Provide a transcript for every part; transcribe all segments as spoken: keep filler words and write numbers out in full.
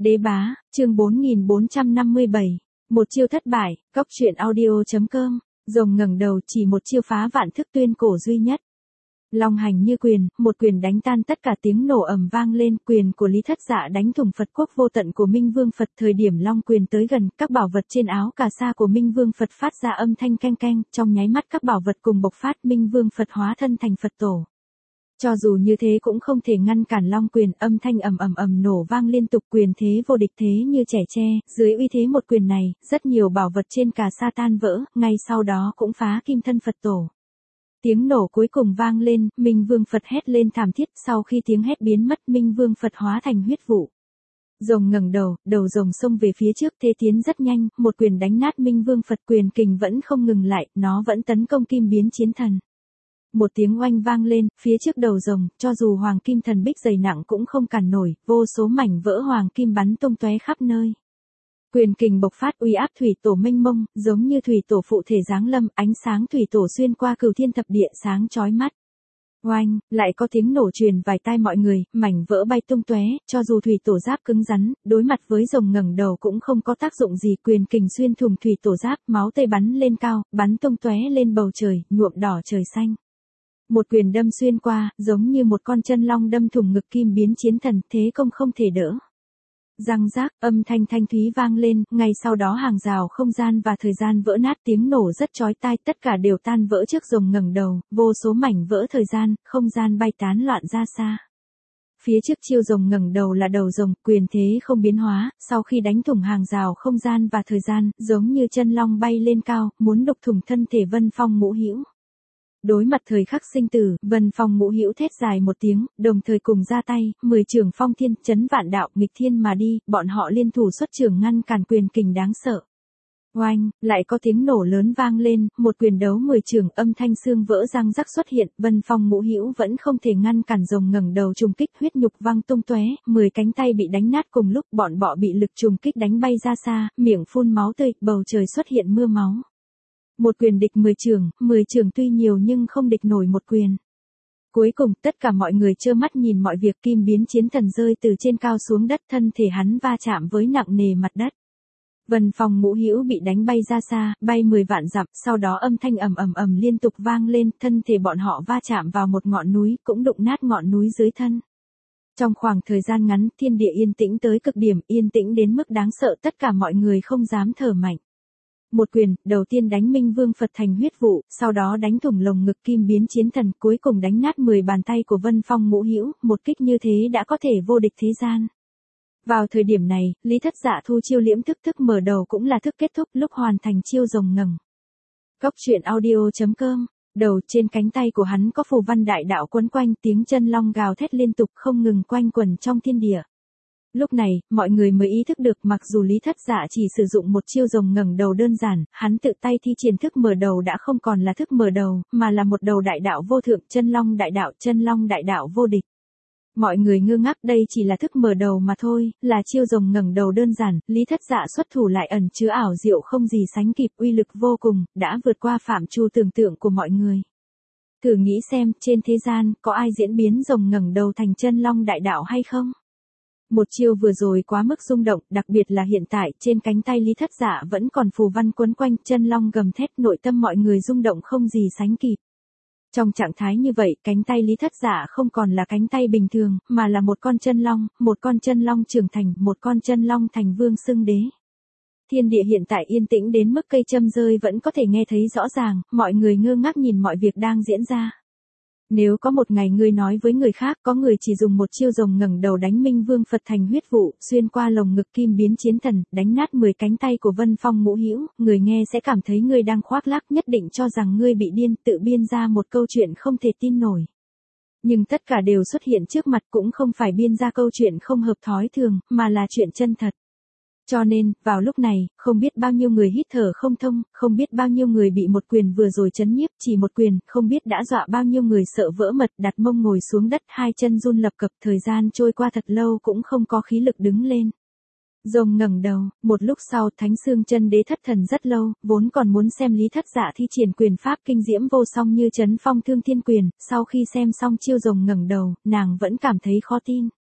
Đế bá, chương bốn nghìn bốn trăm năm mươi bảy. Một chiêu thất bại, góc truyện audio chấm com. Rồng ngẩng đầu, chỉ một chiêu phá vạn thức tuyên cổ duy nhất. Long hành như quyền, một quyền đánh tan tất cả, tiếng nổ ầm vang lên, quyền của Lý Thất Dạ đánh thủng Phật quốc vô tận của Minh Vương Phật. Thời điểm long quyền tới gần, các bảo vật trên áo cà sa của Minh Vương Phật phát ra âm thanh keng keng, trong nháy mắt các bảo vật cùng bộc phát, Minh Vương Phật hóa thân thành Phật tổ. Cho dù như thế cũng không thể ngăn cản long quyền, âm thanh ầm ầm ầm nổ vang liên tục, quyền thế vô địch, thế như trẻ tre, dưới uy thế một quyền này, rất nhiều bảo vật trên cà sa tan vỡ, ngay sau đó cũng phá kim thân Phật tổ. Tiếng nổ cuối cùng vang lên, Minh Vương Phật hét lên thảm thiết, sau khi tiếng hét biến mất, Minh Vương Phật hóa thành huyết vụ. Rồng ngẩng đầu, đầu rồng xông về phía trước, thế tiến rất nhanh, một quyền đánh nát Minh Vương Phật, quyền kình vẫn không ngừng lại, nó vẫn tấn công kim biến chiến thần. Một tiếng oanh vang lên, phía trước đầu rồng, cho dù hoàng kim thần bích dày nặng cũng không cản nổi, vô số mảnh vỡ hoàng kim bắn tung tóe khắp nơi. Quyền kình bộc phát, uy áp thủy tổ mênh mông, giống như thủy tổ phụ thể giáng lâm, ánh sáng thủy tổ xuyên qua cửu thiên thập địa sáng chói mắt. Oanh, lại có tiếng nổ truyền vài tai mọi người, mảnh vỡ bay tung tóe, cho dù thủy tổ giáp cứng rắn, đối mặt với rồng ngẩng đầu cũng không có tác dụng gì, quyền kình xuyên thủng thủy tổ giáp, máu tươi bắn lên cao, bắn tung tóe lên bầu trời, nhuộm đỏ trời xanh. Một quyền đâm xuyên qua, giống như một con chân long đâm thủng ngực kim biến chiến thần, thế công không thể đỡ. Răng rác, âm thanh thanh thúy vang lên, ngay sau đó hàng rào không gian và thời gian vỡ nát, tiếng nổ rất chói tai, tất cả đều tan vỡ trước rồng ngẩng đầu, vô số mảnh vỡ thời gian, không gian bay tán loạn ra xa. Phía trước chiêu rồng ngẩng đầu là đầu rồng, quyền thế không biến hóa, sau khi đánh thủng hàng rào không gian và thời gian, giống như chân long bay lên cao, muốn đục thủng thân thể Vân Phong Ngũ Hữu. Đối mặt thời khắc sinh tử, Vân Phong Ngũ Hữu thét dài một tiếng, đồng thời cùng ra tay, mười trường phong thiên, chấn vạn đạo, nghịch thiên mà đi, bọn họ liên thủ xuất trường ngăn cản quyền kình đáng sợ. Oanh, lại có tiếng nổ lớn vang lên, một quyền đấu mười trường, âm thanh xương vỡ răng rắc xuất hiện, Vân Phong Ngũ Hữu vẫn không thể ngăn cản rồng ngẩng đầu trùng kích, huyết nhục văng tung tóe, mười cánh tay bị đánh nát cùng lúc, bọn bọ bị lực trùng kích đánh bay ra xa, miệng phun máu tươi, bầu trời xuất hiện mưa máu. Một quyền địch mười trường, mười trường tuy nhiều nhưng không địch nổi một quyền. Cuối cùng, tất cả mọi người trơ mắt nhìn mọi việc, kim biến chiến thần rơi từ trên cao xuống đất, thân thể hắn va chạm với nặng nề mặt đất. Vân Phong Ngũ Hữu bị đánh bay ra xa, bay mười vạn dặm, sau đó âm thanh ầm ầm ầm liên tục vang lên, thân thể bọn họ va chạm vào một ngọn núi, cũng đụng nát ngọn núi dưới thân. Trong khoảng thời gian ngắn, thiên địa yên tĩnh tới cực điểm, yên tĩnh đến mức đáng sợ, tất cả mọi người không dám thở mạnh. Một quyền, đầu tiên đánh Minh Vương Phật thành huyết vụ, sau đó đánh thủng lồng ngực kim biến chiến thần, cuối cùng đánh nát mười bàn tay của Vân Phong Ngũ Hữu, một kích như thế đã có thể vô địch thế gian. Vào thời điểm này, Lý Thất Dạ thu chiêu liễm thức, thức mở đầu cũng là thức kết thúc, lúc hoàn thành chiêu rồng ngẩng. Góc truyện audio chấm com. Đầu trên cánh tay của hắn có phù văn đại đạo quấn quanh, tiếng chân long gào thét liên tục không ngừng quanh quẩn trong thiên địa. Lúc này, mọi người mới ý thức được, mặc dù Lý Thất Dạ chỉ sử dụng một chiêu rồng ngẩng đầu đơn giản, hắn tự tay thi triển thức mở đầu đã không còn là thức mở đầu, mà là một đầu đại đạo vô thượng, chân long đại đạo, chân long đại đạo vô địch. Mọi người ngơ ngác, đây chỉ là thức mở đầu mà thôi, là chiêu rồng ngẩng đầu đơn giản, Lý Thất Dạ xuất thủ lại ẩn chứa ảo diệu không gì sánh kịp, uy lực vô cùng, đã vượt qua phạm trù tưởng tượng của mọi người. Thử nghĩ xem, trên thế gian, có ai diễn biến rồng ngẩng đầu thành chân long đại đạo hay không? Một chiêu vừa rồi quá mức rung động, đặc biệt là hiện tại, trên cánh tay Lý Thất Dạ vẫn còn phù văn quấn quanh, chân long gầm thét, nội tâm mọi người rung động không gì sánh kịp. Trong trạng thái như vậy, cánh tay Lý Thất Dạ không còn là cánh tay bình thường, mà là một con chân long, một con chân long trưởng thành, một con chân long thành vương xưng đế. Thiên địa hiện tại yên tĩnh đến mức cây châm rơi vẫn có thể nghe thấy rõ ràng, mọi người ngơ ngác nhìn mọi việc đang diễn ra. Nếu có một ngày ngươi nói với người khác, có người chỉ dùng một chiêu rồng ngẩng đầu đánh Minh Vương Phật thành huyết vụ, xuyên qua lồng ngực kim biến chiến thần, đánh nát mười cánh tay của Vân Phong Ngũ Hữu, người nghe sẽ cảm thấy ngươi đang khoác lác, nhất định cho rằng ngươi bị điên, tự biên ra một câu chuyện không thể tin nổi. Nhưng tất cả đều xuất hiện trước mặt, cũng không phải biên ra câu chuyện không hợp thói thường, mà là chuyện chân thật. Cho nên, vào lúc này, không biết bao nhiêu người hít thở không thông, không biết bao nhiêu người bị một quyền vừa rồi chấn nhiếp, chỉ một quyền, không biết đã dọa bao nhiêu người sợ vỡ mật, đặt mông ngồi xuống đất, hai chân run lập cập, thời gian trôi qua thật lâu cũng không có khí lực đứng lên. Rồng ngẩng đầu, một lúc sau, Thánh Xương Chân Đế thất thần rất lâu, vốn còn muốn xem Lý Thất Dạ thi triển quyền pháp kinh diễm vô song như Chấn Phong Thương Thiên Quyền, sau khi xem xong chiêu rồng ngẩng đầu, nàng vẫn cảm thấy khó tin.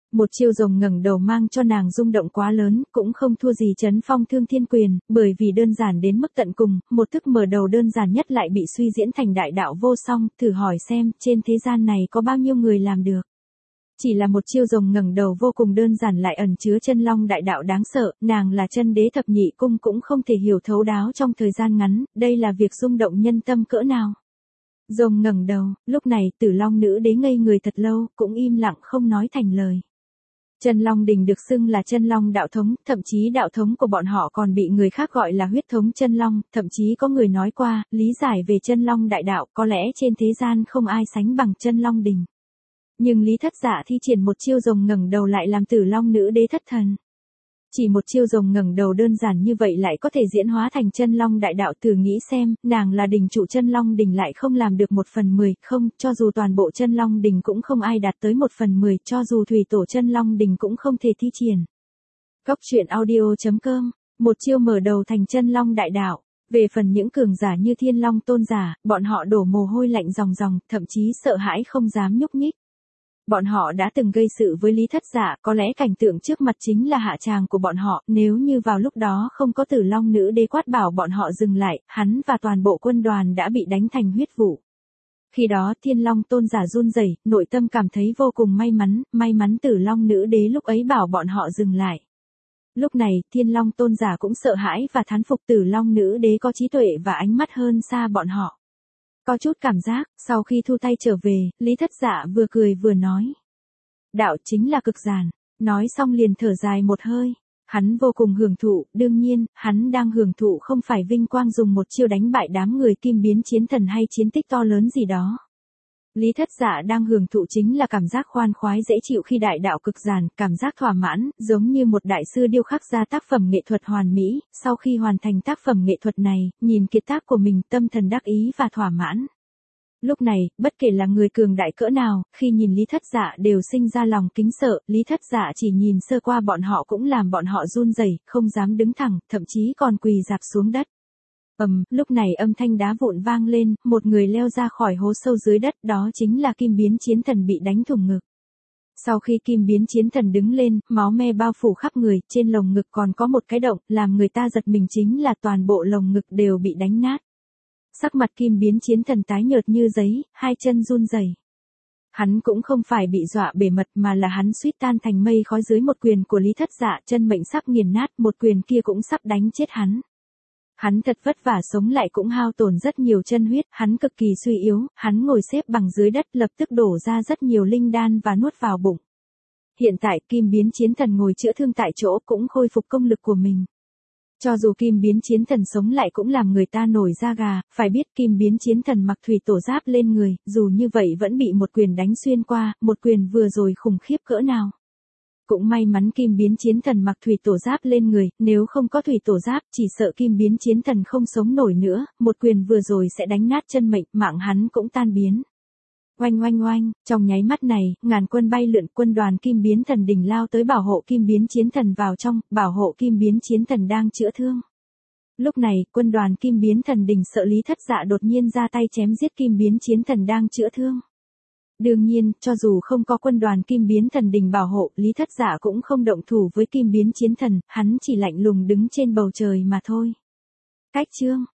Một chiêu rồng ngẩng đầu mang cho nàng rung động quá lớn, cũng không thua gì Trấn Phong Thương Thiên Quyền, bởi vì đơn giản đến mức tận cùng, một thức mở đầu đơn giản nhất lại bị suy diễn thành đại đạo vô song, thử hỏi xem, trên thế gian này có bao nhiêu người làm được. Chỉ là một chiêu rồng ngẩng đầu vô cùng đơn giản lại ẩn chứa chân long đại đạo đáng sợ, nàng là chân đế thập nhị cung cũng không thể hiểu thấu đáo trong thời gian ngắn, đây là việc rung động nhân tâm cỡ nào. Rồng ngẩng đầu, lúc này Tử Long nữ đế ngây người thật lâu, cũng im lặng không nói thành lời. Chân Long Đình được xưng là chân long đạo thống, thậm chí đạo thống của bọn họ còn bị người khác gọi là huyết thống chân long, thậm chí có người nói qua, lý giải về chân long đại đạo, có lẽ trên thế gian không ai sánh bằng chân Long Đình. Nhưng Lý Thất Dạ thi triển một chiêu rồng ngẩng đầu lại làm Tử Long nữ đế thất thần. Chỉ một chiêu rồng ngẩng đầu đơn giản như vậy lại có thể diễn hóa thành chân long đại đạo, thử nghĩ xem, nàng là đình trụ chân long đình lại không làm được một phần mười, không, cho dù toàn bộ chân long đình cũng không ai đạt tới một phần mười, cho dù thủy tổ chân long đình cũng không thể thi triển. Cốc truyện audio chấm com, một chiêu mở đầu thành chân long đại đạo. Về phần những cường giả như Thiên Long tôn giả, bọn họ đổ mồ hôi lạnh ròng ròng, thậm chí sợ hãi không dám nhúc nhích. Bọn họ đã từng gây sự với Lý Thất Dạ, có lẽ cảnh tượng trước mặt chính là hạ tràng của bọn họ, nếu như vào lúc đó không có Tử Long nữ đế quát bảo bọn họ dừng lại, hắn và toàn bộ quân đoàn đã bị đánh thành huyết vụ. Khi đó Thiên Long tôn giả run rẩy, nội tâm cảm thấy vô cùng may mắn, may mắn Tử Long nữ đế lúc ấy bảo bọn họ dừng lại. Lúc này, Thiên Long tôn giả cũng sợ hãi và thán phục Tử Long nữ đế có trí tuệ và ánh mắt hơn xa bọn họ. Có chút cảm giác, sau khi thu tay trở về, Lý Thất Dạ vừa cười vừa nói. Đạo chính là cực giản, nói xong liền thở dài một hơi. Hắn vô cùng hưởng thụ, đương nhiên, hắn đang hưởng thụ không phải vinh quang dùng một chiêu đánh bại đám người kim biến chiến thần hay chiến tích to lớn gì đó. Lý Thất Dạ đang hưởng thụ chính là cảm giác khoan khoái dễ chịu khi đại đạo cực giản, cảm giác thỏa mãn, giống như một đại sư điêu khắc ra tác phẩm nghệ thuật hoàn mỹ, sau khi hoàn thành tác phẩm nghệ thuật này, nhìn kiệt tác của mình tâm thần đắc ý và thỏa mãn. Lúc này, bất kể là người cường đại cỡ nào, khi nhìn Lý Thất Dạ đều sinh ra lòng kính sợ, Lý Thất Dạ chỉ nhìn sơ qua bọn họ cũng làm bọn họ run rẩy, không dám đứng thẳng, thậm chí còn quỳ rạp xuống đất. Ầm, lúc này âm thanh đá vụn vang lên, một người leo ra khỏi hố sâu dưới đất, đó chính là Kim Biến Chiến Thần bị đánh thủng ngực. Sau khi Kim Biến Chiến Thần đứng lên, máu me bao phủ khắp người, trên lồng ngực còn có một cái động, làm người ta giật mình chính là toàn bộ lồng ngực đều bị đánh nát. Sắc mặt Kim Biến Chiến Thần tái nhợt như giấy, hai chân run rẩy. Hắn cũng không phải bị dọa bể mật mà là hắn suýt tan thành mây khói dưới một quyền của Lý Thất Dạ, chân mệnh sắp nghiền nát, một quyền kia cũng sắp đánh chết hắn. Hắn thật vất vả sống lại cũng hao tổn rất nhiều chân huyết, hắn cực kỳ suy yếu, hắn ngồi xếp bằng dưới đất lập tức đổ ra rất nhiều linh đan và nuốt vào bụng. Hiện tại Kim Biến Chiến Thần ngồi chữa thương tại chỗ cũng khôi phục công lực của mình. Cho dù Kim Biến Chiến Thần sống lại cũng làm người ta nổi da gà, phải biết Kim Biến Chiến Thần mặc thủy tổ giáp lên người, dù như vậy vẫn bị một quyền đánh xuyên qua, một quyền vừa rồi khủng khiếp cỡ nào. Cũng may mắn Kim Biến Chiến Thần mặc thủy tổ giáp lên người, nếu không có thủy tổ giáp, chỉ sợ Kim Biến Chiến Thần không sống nổi nữa, một quyền vừa rồi sẽ đánh nát chân mệnh, mạng hắn cũng tan biến. Oanh oanh oanh, trong nháy mắt này, ngàn quân bay lượn, quân đoàn Kim Biến Thần đỉnh lao tới bảo hộ Kim Biến Chiến Thần vào trong, bảo hộ Kim Biến Chiến Thần đang chữa thương. Lúc này, quân đoàn Kim Biến Thần đỉnh sợ Lý Thất Dạ đột nhiên ra tay chém giết Kim Biến Chiến Thần đang chữa thương. Đương nhiên, cho dù không có quân đoàn Kim Biến Thần đỉnh bảo hộ, Lý Thất Dạ cũng không động thủ với Kim Biến Chiến Thần, hắn chỉ lạnh lùng đứng trên bầu trời mà thôi. Cách chương